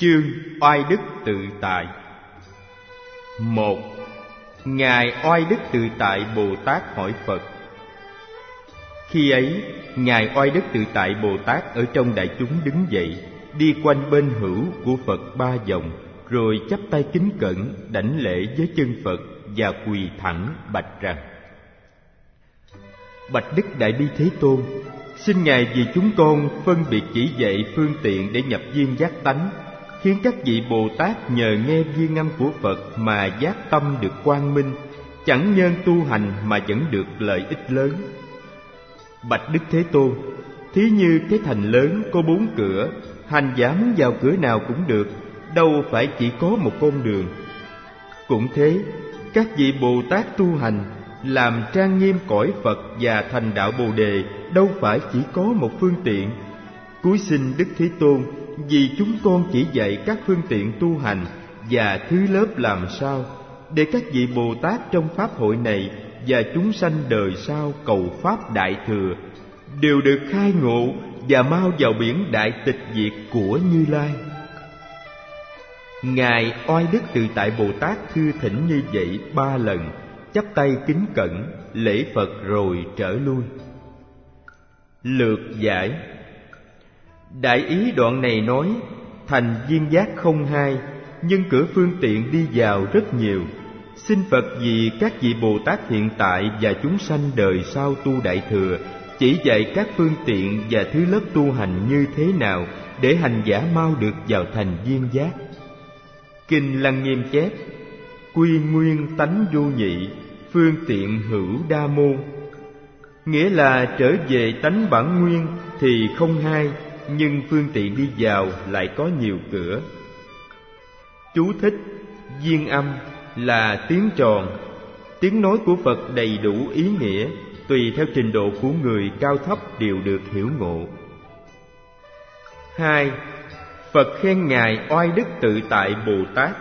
Chương Oai Đức Tự Tại. 1. Ngài Oai Đức Tự Tại Bồ Tát hỏi Phật. Khi ấy, Ngài Oai Đức Tự Tại Bồ Tát ở trong đại chúng đứng dậy, đi quanh bên hữu của Phật 3 vòng, rồi chắp tay kính cẩn đảnh lễ với chân Phật và quỳ thẳng bạch rằng: Bạch Đức Đại Bi Thế Tôn, xin Ngài vì chúng con phân biệt chỉ dạy phương tiện để nhập viên giác tánh, khiến các vị Bồ Tát nhờ nghe viên âm của Phật mà giác tâm được quang minh, chẳng nhân tu hành mà vẫn được lợi ích lớn. Bạch Đức Thế Tôn, thí như cái thành lớn có 4 cửa, hành giả muốn vào cửa nào cũng được, đâu phải chỉ có một con đường. Cũng thế, các vị Bồ Tát tu hành làm trang nghiêm cõi Phật và thành đạo Bồ Đề đâu phải chỉ có một phương tiện. Cúi xin Đức Thế Tôn vì chúng con chỉ dạy các phương tiện tu hành và thứ lớp làm sao, để các vị Bồ Tát trong pháp hội này và chúng sanh đời sau cầu pháp đại thừa đều được khai ngộ và mau vào biển đại tịch diệt của Như Lai. Ngài Oai Đức Tự Tại Bồ Tát thưa thỉnh như vậy 3 lần, chắp tay kính cẩn lễ Phật rồi trở lui. Lược giải. Đại ý đoạn này nói thành viên giác không hai, nhưng cửa phương tiện đi vào rất nhiều. Xin Phật vì các vị Bồ Tát hiện tại và chúng sanh đời sau tu đại thừa, chỉ dạy các phương tiện và thứ lớp tu hành như thế nào để hành giả mau được vào thành viên giác. Kinh Lăng Nghiêm chép: Quy nguyên tánh vô nhị, phương tiện hữu đa môn. Nghĩa là trở về tánh bản nguyên thì không hai, nhưng phương tiện đi vào lại có nhiều cửa. Chú thích: Viên âm là tiếng tròn. Tiếng nói của Phật đầy đủ ý nghĩa, tùy theo trình độ của người cao thấp đều được hiểu ngộ. 2. Phật khen Ngài Oai Đức Tự Tại Bồ Tát.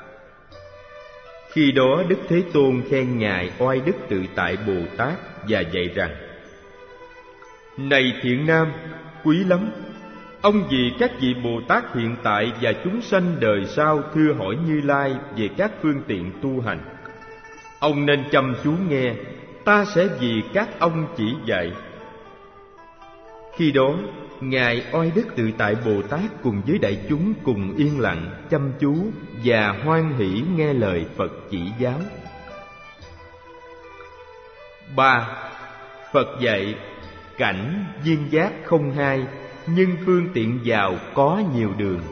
Khi đó Đức Thế Tôn khen Ngài Oai Đức Tự Tại Bồ Tát và dạy rằng: Này thiện nam, quý lắm! Ông vì các vị Bồ Tát hiện tại và chúng sanh đời sau thưa hỏi Như Lai về các phương tiện tu hành. Ông nên chăm chú nghe, ta sẽ vì các ông chỉ dạy. Khi đó, Ngài Oai Đức Tự Tại Bồ Tát cùng với đại chúng cùng yên lặng, chăm chú và hoan hỷ nghe lời Phật chỉ giáo. 3. Phật dạy cảnh viên giác không hai, nhưng phương tiện vào có nhiều đường.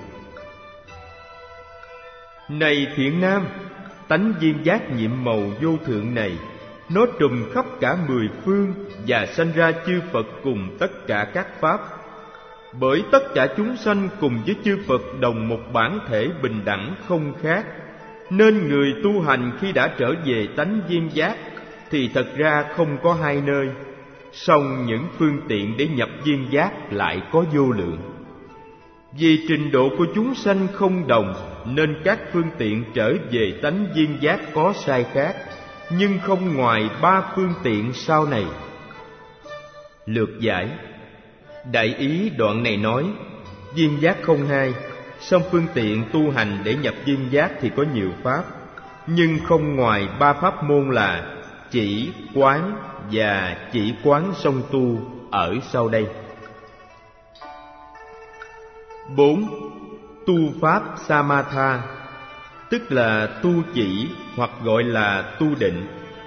Này thiện nam, tánh viên giác nhiệm màu vô thượng này, nó trùm khắp cả 10 phương và sanh ra chư Phật cùng tất cả các pháp. Bởi tất cả chúng sanh cùng với chư Phật đồng một bản thể bình đẳng không khác, nên người tu hành khi đã trở về tánh viên giác thì thật ra không có hai nơi. Song những phương tiện để nhập viên giác lại có vô lượng. Vì trình độ của chúng sanh không đồng, nên các phương tiện trở về tánh viên giác có sai khác, nhưng không ngoài 3 phương tiện sau này. Lược giải. Đại ý đoạn này nói viên giác không hai, song phương tiện tu hành để nhập viên giác thì có nhiều pháp, nhưng không ngoài 3 pháp môn là chỉ, quán và chỉ quán song tu ở sau đây. 4. Tu pháp Samatha, tức là tu chỉ hoặc gọi là tu định.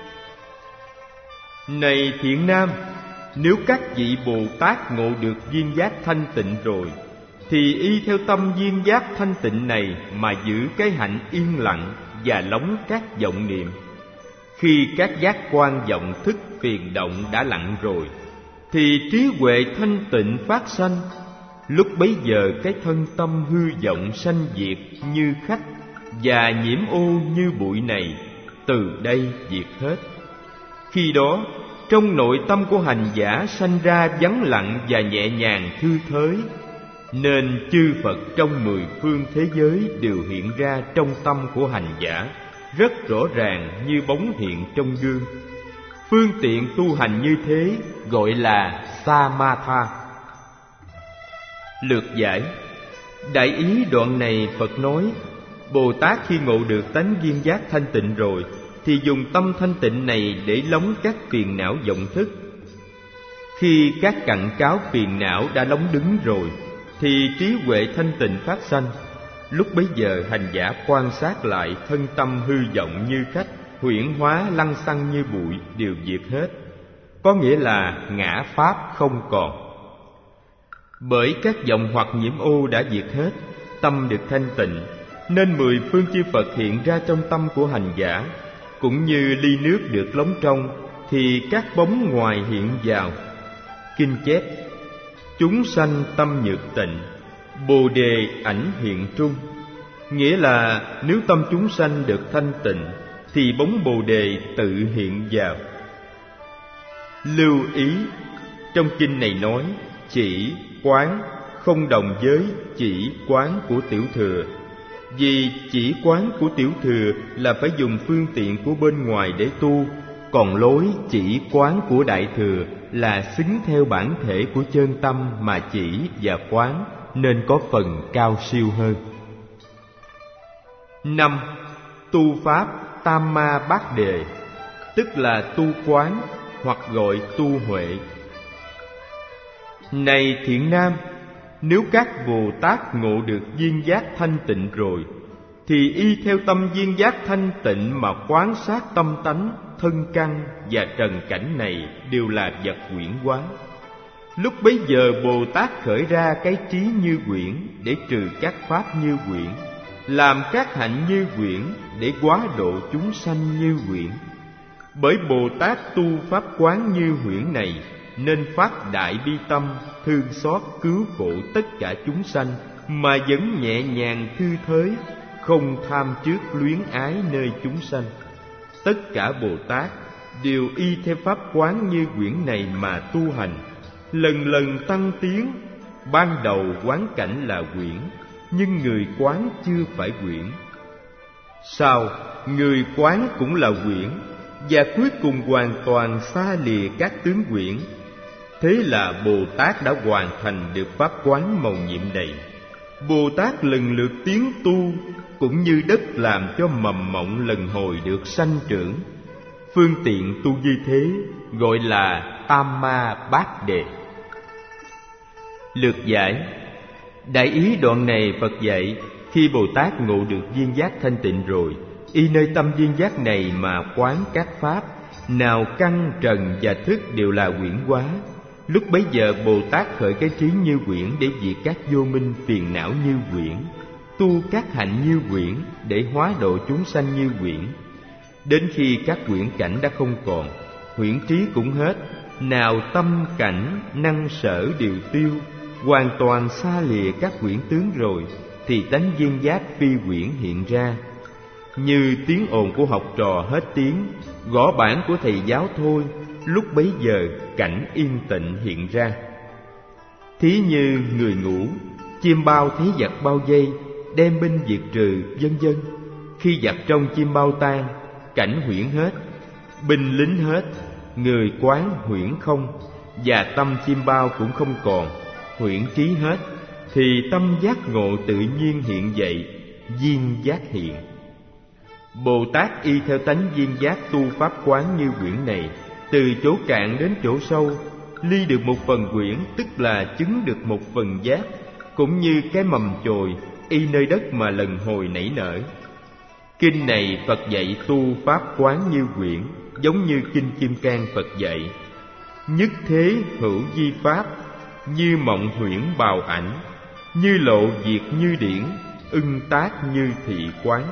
Này thiện nam, nếu các vị Bồ Tát ngộ được viên giác thanh tịnh rồi, thì y theo tâm viên giác thanh tịnh này mà giữ cái hạnh yên lặng và lóng các vọng niệm. Khi các giác quan vọng thức phiền động đã lặng rồi, thì trí huệ thanh tịnh phát sanh. Lúc bấy giờ cái thân tâm hư vọng sanh diệt như khách, và nhiễm ô như bụi này từ đây diệt hết. Khi đó trong nội tâm của hành giả sanh ra vắng lặng và nhẹ nhàng thư thới, nên chư Phật trong 10 phương thế giới đều hiện ra trong tâm của hành giả, rất rõ ràng như bóng hiện trong gương. Phương tiện tu hành như thế gọi là Samatha. Lược giải. Đại ý đoạn này Phật nói, Bồ Tát khi ngộ được tánh duyên giác thanh tịnh rồi thì dùng tâm thanh tịnh này để lóng các phiền não vọng thức. Khi các cặn cáo phiền não đã lóng đứng rồi thì trí huệ thanh tịnh phát sanh. Lúc bấy giờ hành giả quan sát lại thân tâm hư vọng như khách, huyễn hóa lăng xăng như bụi đều diệt hết, có nghĩa là ngã pháp không còn. Bởi các vọng hoặc nhiễm ô đã diệt hết, tâm được thanh tịnh, nên 10 phương chư Phật hiện ra trong tâm của hành giả. Cũng như ly nước được lóng trong thì các bóng ngoài hiện vào. Kinh chép: chúng sanh tâm nhược tịnh, bồ đề ảnh hiện trung. Nghĩa là nếu tâm chúng sanh được thanh tịnh thì bóng bồ đề tự hiện vào. Lưu ý, trong kinh này nói chỉ quán không đồng với chỉ quán của tiểu thừa. Vì chỉ quán của tiểu thừa là phải dùng phương tiện của bên ngoài để tu, còn lối chỉ quán của đại thừa là xứng theo bản thể của chân tâm mà chỉ và quán, nên có phần cao siêu hơn. 5. Tu pháp tam ma bát đề, tức là tu quán hoặc gọi tu huệ. Này thiện nam, nếu các Bồ Tát ngộ được duyên giác thanh tịnh rồi thì y theo tâm duyên giác thanh tịnh mà quán sát tâm tánh, thân căn và trần cảnh này đều là vật huyễn hóa. Lúc bấy giờ Bồ Tát khởi ra cái trí như huyễn để trừ các pháp như huyễn, làm các hạnh như huyễn để hóa độ chúng sanh như huyễn. Bởi Bồ Tát tu pháp quán như huyễn này nên phát đại bi tâm, thương xót cứu khổ tất cả chúng sanh, mà vẫn nhẹ nhàng thư thới, không tham trước luyến ái nơi chúng sanh. Tất cả Bồ Tát đều y theo pháp quán như huyễn này mà tu hành, lần lần tăng tiến. Ban đầu quán cảnh là huyễn, nhưng người quán chưa phải huyễn. Sau, người quán cũng là huyễn, và cuối cùng hoàn toàn xa lìa các tướng huyễn. Thế là Bồ Tát đã hoàn thành được pháp quán mầu nhiệm này. Bồ Tát lần lượt tiến tu, cũng như đất làm cho mầm mộng lần hồi được sanh trưởng. Phương tiện tu như thế gọi là tam ma bát đề. Lược giải. Đại ý đoạn này Phật dạy, khi Bồ Tát ngộ được duyên giác thanh tịnh rồi, y nơi tâm duyên giác này mà quán các pháp, nào căn trần và thức đều là huyễn hóa. Lúc bấy giờ Bồ Tát khởi cái trí như huyễn để diệt các vô minh phiền não như huyễn, tu các hạnh như huyễn để hóa độ chúng sanh như huyễn. Đến khi các huyễn cảnh đã không còn, huyễn trí cũng hết, nào tâm cảnh năng sở đều tiêu, hoàn toàn xa lìa các huyễn tướng rồi, thì tánh duyên giác phi huyễn hiện ra. Như tiếng ồn của học trò hết tiếng, gõ bảng của thầy giáo thôi, lúc bấy giờ cảnh yên tịnh hiện ra. Thí như người ngủ, chim bao thấy giặc bao vây, đem binh diệt trừ, vân vân. Khi giặc trong chim bao tan, cảnh huyễn hết, binh lính hết, người quán huyễn không, và tâm chim bao cũng không còn, huyễn trí hết, thì tâm giác ngộ tự nhiên hiện dậy, duyên giác hiện. Bồ Tát y theo tánh duyên giác tu pháp quán như huyễn này, từ chỗ cạn đến chỗ sâu, ly được một phần huyễn, tức là chứng được một phần giác, cũng như cái mầm chồi y nơi đất mà lần hồi nảy nở. Kinh này Phật dạy tu pháp quán như huyễn, giống như kinh Kim Cang Phật dạy: nhất thế hữu di pháp, như mộng huyễn bào ảnh, như lộ diệt như điển, ưng tác như thị quán.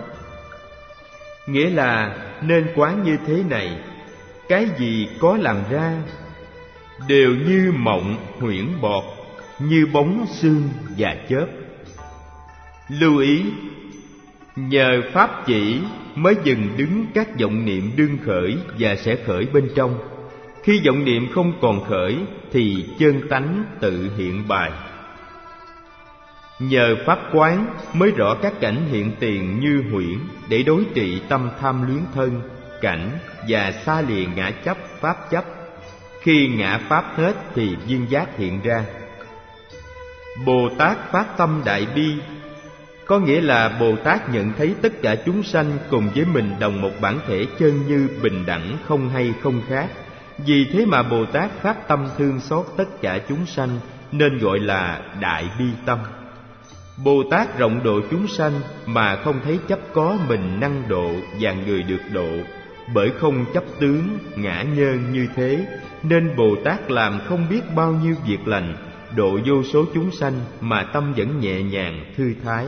Nghĩa là nên quán như thế này, cái gì có làm ra đều như mộng huyễn bọt, như bóng sương và chớp. Lưu ý, nhờ pháp chỉ mới dừng đứng các vọng niệm đương khởi và sẽ khởi bên trong. Khi vọng niệm không còn khởi thì chân tánh tự hiện bài. Nhờ pháp quán mới rõ các cảnh hiện tiền như huyễn, để đối trị tâm tham luyến thân, cảnh và xa lìa ngã chấp, pháp chấp. Khi ngã pháp hết thì duyên giác hiện ra. Bồ Tát phát tâm đại bi, có nghĩa là Bồ Tát nhận thấy tất cả chúng sanh cùng với mình đồng một bản thể chân như, bình đẳng, không hay không khác. Vì thế mà Bồ Tát phát tâm thương xót tất cả chúng sanh, nên gọi là đại bi tâm. Bồ Tát rộng độ chúng sanh mà không thấy chấp có mình năng độ và người được độ. Bởi không chấp tướng, ngã nhơn như thế, nên Bồ Tát làm không biết bao nhiêu việc lành, độ vô số chúng sanh mà tâm vẫn nhẹ nhàng, thư thái.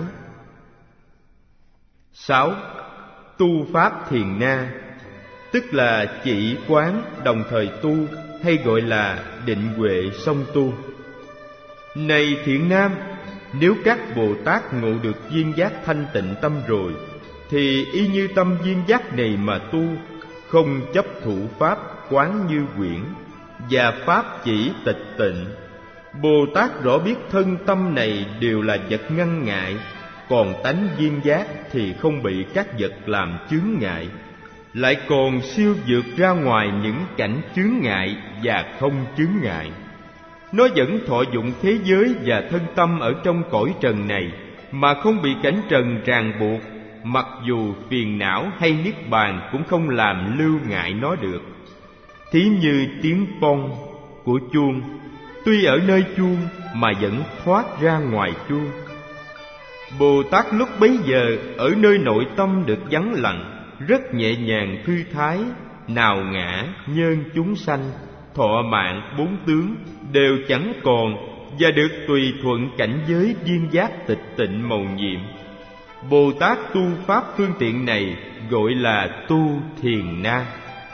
6. Tu pháp thiền na, tức là chỉ quán đồng thời tu, hay gọi là định huệ song tu. Này thiện nam, nếu các Bồ Tát ngộ được viên giác thanh tịnh tâm rồi, thì y như tâm viên giác này mà tu, không chấp thủ pháp quán như quyển, và pháp chỉ tịch tịnh. Bồ Tát rõ biết thân tâm này đều là vật ngăn ngại, còn tánh viên giác thì không bị các vật làm chướng ngại, lại còn siêu vượt ra ngoài những cảnh chướng ngại và không chướng ngại. Nó vẫn thọ dụng thế giới và thân tâm ở trong cõi trần này, mà không bị cảnh trần ràng buộc, mặc dù phiền não hay niết bàn cũng không làm lưu ngại nó được. Thí như tiếng pong của chuông, tuy ở nơi chuông mà vẫn thoát ra ngoài chuông. Bồ Tát lúc bấy giờ ở nơi nội tâm được vắng lặng, rất nhẹ nhàng thư thái, nào ngã nhơn chúng sanh, thọ mạng bốn tướng đều chẳng còn, và được tùy thuận cảnh giới viên giác tịch tịnh mầu nhiệm. Bồ Tát tu pháp phương tiện này gọi là tu thiền na.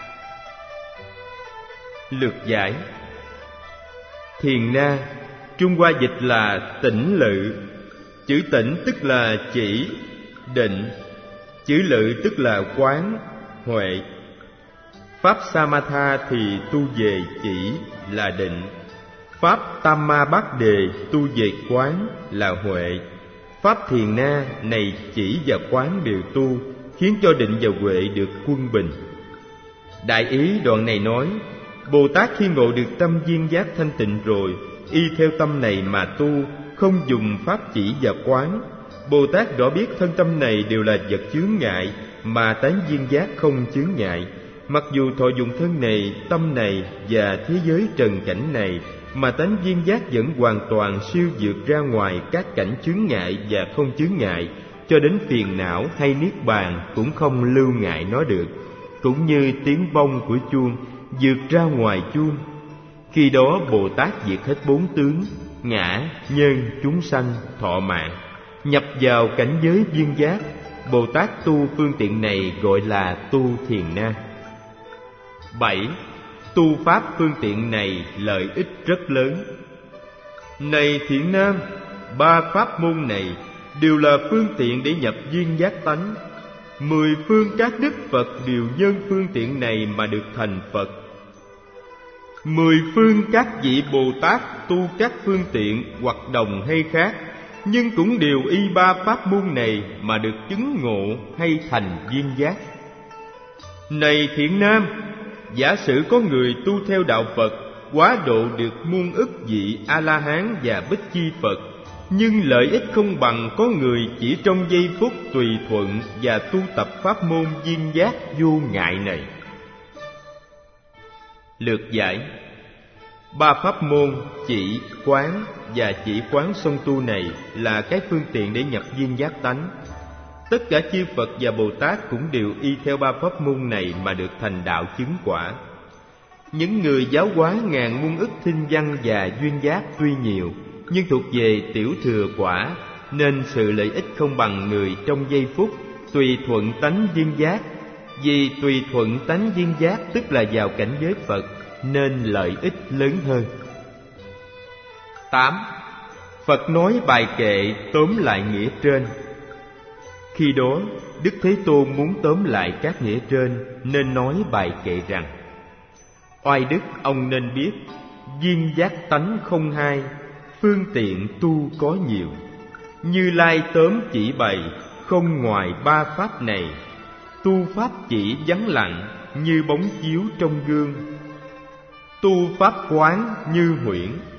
Lược giải: thiền na Trung Hoa dịch là tĩnh lự. Chữ tĩnh tức là chỉ, định. Chữ lự tức là quán, huệ. Pháp Samatha thì tu về chỉ là định. Pháp Tamma Bát Đề tu về quán là huệ. Pháp thiền na này chỉ và quán đều tu, khiến cho định và huệ được quân bình. Đại ý đoạn này nói, Bồ Tát khi ngộ được tâm viên giác thanh tịnh rồi, y theo tâm này mà tu, không dùng pháp chỉ và quán. Bồ Tát rõ biết thân tâm này đều là vật chướng ngại, mà tánh viên giác không chướng ngại. Mặc dù thọ dụng thân này, tâm này và thế giới trần cảnh này, mà tánh viên giác vẫn hoàn toàn siêu vượt ra ngoài các cảnh chướng ngại và không chướng ngại, cho đến phiền não hay niết bàn cũng không lưu ngại nó được. Cũng như tiếng bông của chuông vượt ra ngoài chuông. Khi đó Bồ Tát diệt hết bốn tướng, ngã, nhân, chúng sanh, thọ mạng, nhập vào cảnh giới viên giác. Bồ Tát tu phương tiện này gọi là tu thiền na. 7. Tu pháp phương tiện này lợi ích rất lớn. Này thiện nam, ba pháp môn này đều là phương tiện để nhập viên giác tánh. 10 phương các đức Phật đều nhân phương tiện này mà được thành Phật. 10 phương các vị Bồ Tát tu các phương tiện hoặc đồng hay khác, nhưng cũng đều y ba pháp môn này mà được chứng ngộ hay thành viên giác. Này thiện nam, giả sử có người tu theo đạo Phật, quá độ được muôn ức vị A-la-hán và Bích Chi Phật, nhưng lợi ích không bằng có người chỉ trong giây phút tùy thuận và tu tập pháp môn viên giác vô ngại này. Lược giải: ba pháp môn chỉ, quán và chỉ quán song tu này là cái phương tiện để nhập viên giác tánh. Tất cả chư Phật và Bồ Tát cũng đều y theo ba pháp môn này mà được thành đạo chứng quả. Những người giáo hóa ngàn muôn ức thinh văn và duyên giác tuy nhiều, nhưng thuộc về tiểu thừa quả, nên sự lợi ích không bằng người trong giây phút tùy thuận tánh viên giác. Vì tùy thuận tánh viên giác tức là vào cảnh giới Phật, nên lợi ích lớn hơn. 8. Phật nói bài kệ tóm lại nghĩa trên. Khi đó Đức Thế Tôn muốn tóm lại các nghĩa trên, nên nói bài kệ rằng: Oai đức ông nên biết, viên giác tánh không hai, phương tiện tu có nhiều. Như Lai tóm chỉ bày, không ngoài ba pháp này. Tu pháp chỉ vắng lặng, như bóng chiếu trong gương. Tu pháp quán như huyễn,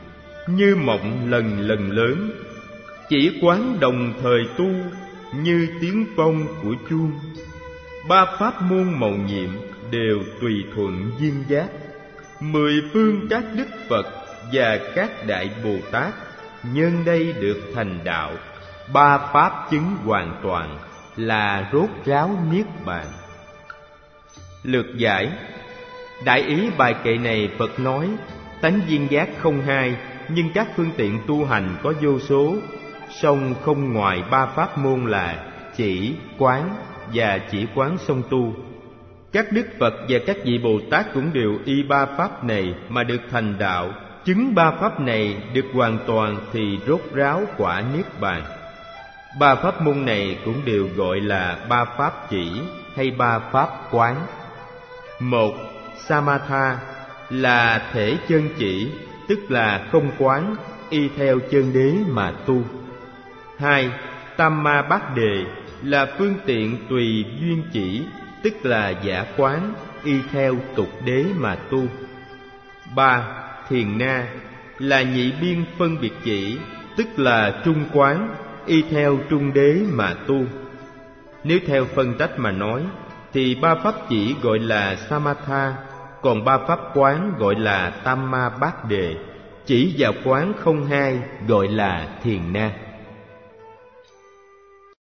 như mộng lần lần lớn. Chỉ quán đồng thời tu, như tiếng vong của chuông. Ba pháp môn mầu nhiệm đều tùy thuận duyên giác. 10 phương các đức Phật và các đại Bồ Tát nhân đây được thành đạo. Ba pháp chứng hoàn toàn là rốt ráo niết bàn. Lược giải. Đại ý bài kệ này Phật nói tánh duyên giác không hai, nhưng các phương tiện tu hành có vô số, song không ngoài ba pháp môn là chỉ, quán và chỉ quán song tu. Các đức Phật và các vị Bồ Tát cũng đều y ba pháp này mà được thành đạo. Chứng ba pháp này được hoàn toàn thì rốt ráo quả niết bàn. Ba pháp môn này cũng đều gọi là ba pháp chỉ hay ba pháp quán. Một, Samatha là thể chân chỉ, tức là không quán, y theo chân đế mà tu. 2. Tamma Bát Đề là phương tiện tùy duyên chỉ, tức là giả quán, y theo tục đế mà tu. 3. Thiền Na là nhị biên phân biệt chỉ, tức là trung quán, y theo trung đế mà tu. Nếu theo phân tách mà nói, thì ba pháp chỉ gọi là Samatha, còn ba pháp quán gọi là Tamma Bát Đề, chỉ và quán không hai gọi là Thiền Na.